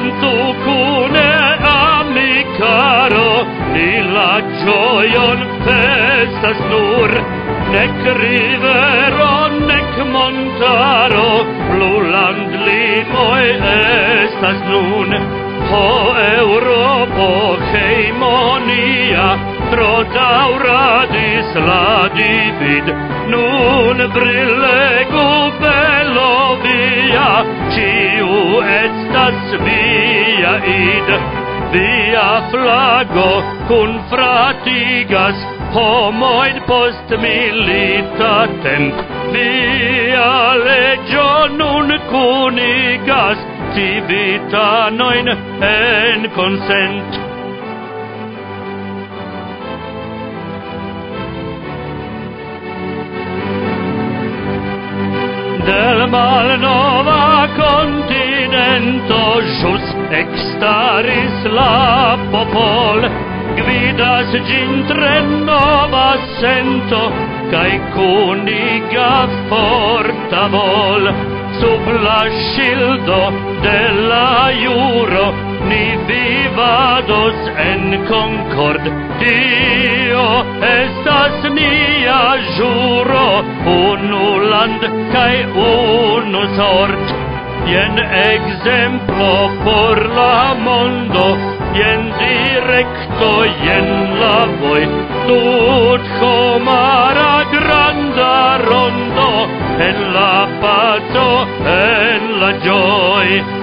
cantu cune amicaro, ni la gioion festas nur, nec rivero, nec montaro, fluland limoi estas nun. Ho Europo hegemonia, tro dauradis la divid, nun brillegu bello via, ciu estas via id, via flago cun fratigas, homoid post milita temp, via legio nun cunigas, civitanoin en consent. Del malnova continento jus extaris la popol, gvidas gin tre nova sento, cae cuniga forta vol. Sub la shildo de la juro ni vivados en concord. Dio estas nia juro, unu land cae unu sort. Jen exemplo por la mondo, jen directo, jen la voi, tut homara granda rondo, en la paco, en la joy.